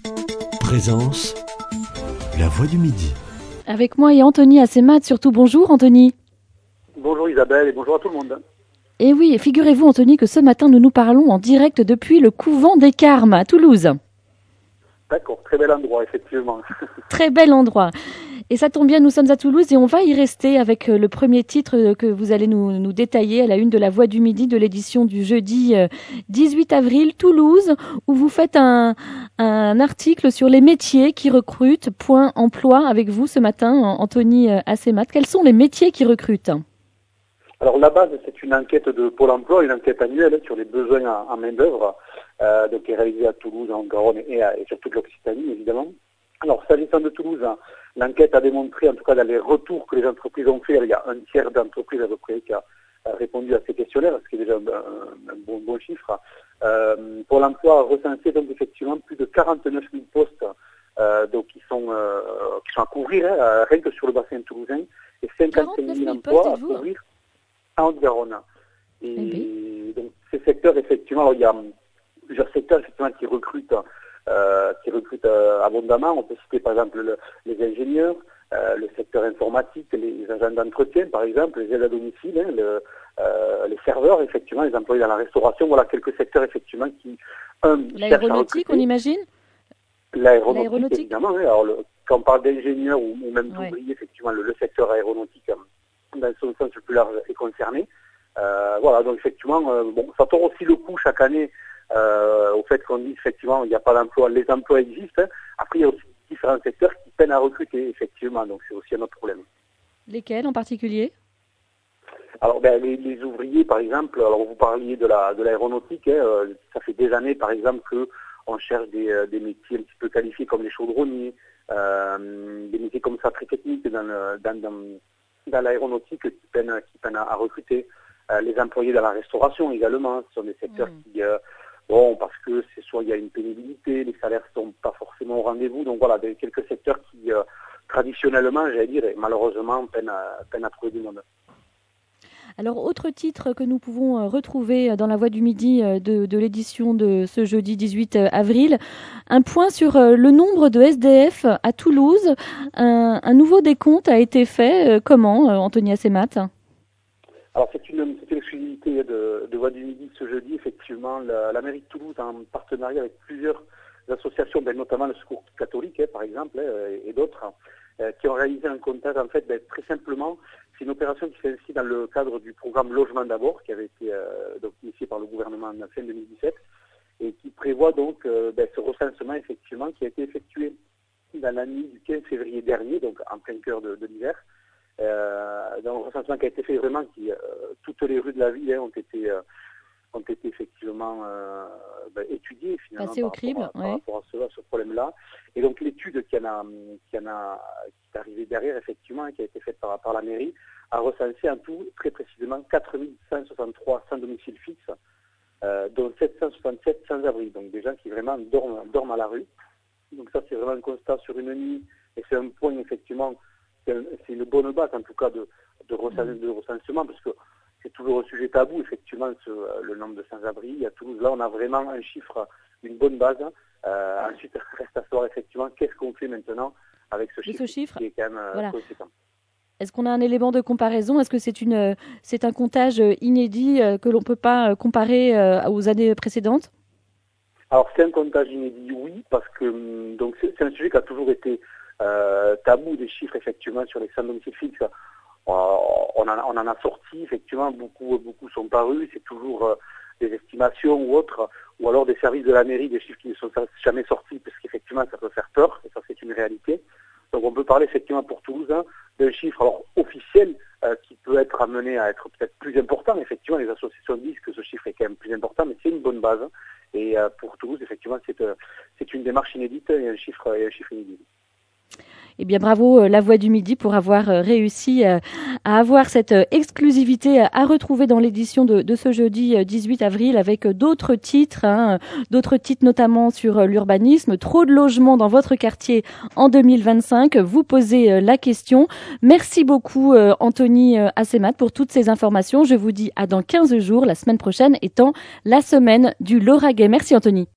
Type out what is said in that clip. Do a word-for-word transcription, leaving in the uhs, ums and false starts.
Présence, la voix du midi. Avec moi et Anthony Assemat, surtout bonjour Anthony. Bonjour Isabelle et bonjour à tout le monde. Et oui, figurez-vous Anthony que ce matin nous nous parlons en direct depuis le couvent des Carmes à Toulouse. D'accord, très bel endroit effectivement. Très bel endroit. Et ça tombe bien, nous sommes à Toulouse et on va y rester avec le premier titre que vous allez nous, nous détailler à la une de la Voix du Midi de l'édition du jeudi dix-huit avril, Toulouse, où vous faites un, un article sur les métiers qui recrutent, point emploi avec vous ce matin, Anthony Assemat. Quels sont les métiers qui recrutent ? Alors la base, c'est une enquête de Pôle emploi, une enquête annuelle sur les besoins en, en main-d'œuvre, euh, donc qui est réalisée à Toulouse, en Garonne et, à, et sur toute l'Occitanie évidemment. Alors s'agissant de Toulouse, l'enquête a démontré, en tout cas dans les retours que les entreprises ont fait, il y a un tiers d'entreprises à peu près qui a répondu à ces questionnaires, ce qui est déjà un, un, un bon, bon chiffre. Euh, Pôle emploi a recensé donc effectivement plus de quarante-neuf mille postes euh, donc qui sont euh, qui sont à couvrir hein, rien que sur le bassin toulousain et cinquante-cinq mille emplois à couvrir en Haute-Garonne. Et oui. Donc ces secteurs effectivement, alors, il y a plusieurs secteurs effectivement qui recrutent. Euh, qui recrutent euh, abondamment. On peut citer par exemple le, les ingénieurs, euh, le secteur informatique, les agents d'entretien par exemple, les aides à domicile, hein, le, euh, les serveurs, effectivement, les employés dans la restauration. Voilà quelques secteurs effectivement qui... Un, L'aéronautique, on imagine L'aéronautique, L'aéronautique, évidemment. Oui. Alors, le, quand on parle d'ingénieurs ou, ou même d'ouvriers, ouais. effectivement, le, le secteur aéronautique, dans son sens le plus large, est concerné. Euh, voilà, donc effectivement, euh, bon, ça tord aussi le coup chaque année Euh, au fait qu'on dit effectivement il n'y a pas d'emploi, les emplois existent. Hein. Après il y a aussi différents secteurs qui peinent à recruter effectivement, donc c'est aussi un autre problème. Lesquels en particulier? Alors ben, les, les ouvriers par exemple, alors vous parliez de la de l'aéronautique, hein, euh, ça fait des années par exemple que on cherche des, euh, des métiers un petit peu qualifiés comme les chaudronniers, euh, des métiers comme ça très techniques dans, le, dans, dans, dans l'aéronautique qui peinent, qui peinent à, à recruter. Euh, les employés dans la restauration également, ce sont des secteurs mmh. qui euh, Bon, parce que c'est soit il y a une pénibilité, les salaires sont pas forcément au rendez-vous. Donc voilà, des quelques secteurs qui, euh, traditionnellement, j'allais dire, et malheureusement, peinent à, peinent à trouver du monde. Alors, autre titre que nous pouvons retrouver dans la Voix du Midi de, de l'édition de ce jeudi dix-huit avril, un point sur le nombre de S D F à Toulouse. Un, un nouveau décompte a été fait. Comment, Anthony Assemat ? Alors c'est une, c'est une exclusivité de, de Voix du Midi ce jeudi, effectivement, la, la mairie de Toulouse en partenariat avec plusieurs associations, ben, notamment le Secours catholique hein, par exemple, hein, et, et d'autres, euh, qui ont réalisé un comptage en fait, ben, très simplement, c'est une opération qui s'inscrit dans le cadre du programme Logement d'abord, qui avait été euh, donc, initié par le gouvernement en fin deux mille dix-sept, et qui prévoit donc euh, ben, ce recensement effectivement qui a été effectué dans la nuit du quinze février dernier, donc en plein cœur de, de l'hiver. Euh, dans le recensement qui a été fait vraiment, qui, euh, toutes les rues de la ville hein, ont été euh, ont été effectivement euh, ben, étudiées finalement Passé par, au crible, rapport à, ouais. par rapport à ce, à ce problème-là. Et donc l'étude qui en a qui en a qui est arrivée derrière effectivement, qui a été faite par, par la mairie, a recensé en tout très précisément quatre mille cent soixante-trois sans domicile fixe, euh, dont sept cent soixante-sept sans abri. Donc des gens qui vraiment dorment, dorment à la rue. Donc ça c'est vraiment un constat sur une nuit et c'est un point effectivement. C'est une bonne base, en tout cas, de, de, recens- de recensement, parce que c'est toujours un sujet tabou, effectivement, ce, le nombre de sans-abri. À Toulouse, là, on a vraiment un chiffre, une bonne base. Euh, ensuite, reste à savoir, effectivement, qu'est-ce qu'on fait maintenant avec ce chiffre, ce chiffre qui est quand même voilà. conséquent. Est-ce qu'on a un élément de comparaison ? Est-ce que c'est, une, c'est un comptage inédit que l'on ne peut pas comparer aux années précédentes ? Alors, c'est un comptage inédit, oui, parce que donc, c'est, c'est un sujet qui a toujours été Euh, tabou des chiffres effectivement sur les sans domicile fixe. Euh, on, en, on en a sorti effectivement, beaucoup beaucoup sont parus, c'est toujours euh, des estimations ou autres, ou alors des services de la mairie, des chiffres qui ne sont jamais sortis parce qu'effectivement ça peut faire peur, et ça c'est une réalité. Donc on peut parler effectivement pour Toulouse hein, d'un chiffre alors officiel euh, qui peut être amené à être peut-être plus important. Effectivement, les associations disent que ce chiffre est quand même plus important, mais c'est une bonne base. Hein. Et euh, pour Toulouse, effectivement, c'est, euh, c'est une démarche inédite et un chiffre, et un chiffre inédit. Eh bien, bravo La Voix du Midi pour avoir réussi à avoir cette exclusivité à retrouver dans l'édition de, de ce jeudi dix-huit avril avec d'autres titres, hein, d'autres titres notamment sur l'urbanisme. Trop de logements dans votre quartier en deux mille vingt-cinq. Vous posez la question. Merci beaucoup Anthony Assemat pour toutes ces informations. Je vous dis à dans quinze jours, la semaine prochaine étant la semaine du Lauragais. Merci Anthony.